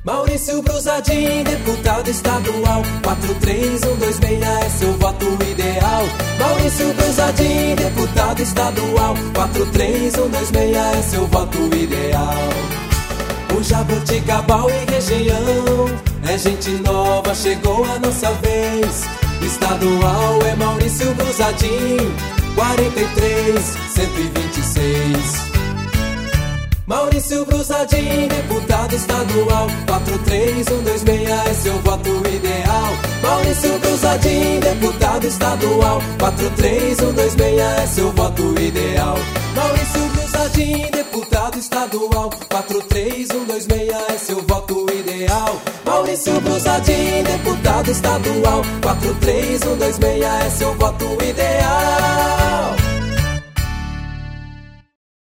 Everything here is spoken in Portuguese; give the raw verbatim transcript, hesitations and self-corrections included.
Maurício Brusadin, deputado estadual, quatro três um dois seis é seu voto ideal. Maurício Brusadin, deputado estadual, quatro três um dois seis é seu voto ideal. O Jaboticabal e região é gente nova, chegou a nossa vez. Estadual é Maurício Brusadin, quarenta e três cento e vinte e seis. Maurício Brusadin, deputado estadual, quatro três um dois seis é seu voto ideal. Maurício Brusadin, deputado estadual, quatro três um dois seis é seu voto ideal. Maurício Brusadin, deputado estadual, quatro três um dois seis é seu voto ideal. Maurício Brusadin, deputado estadual, quatro três um dois seis é seu voto ideal.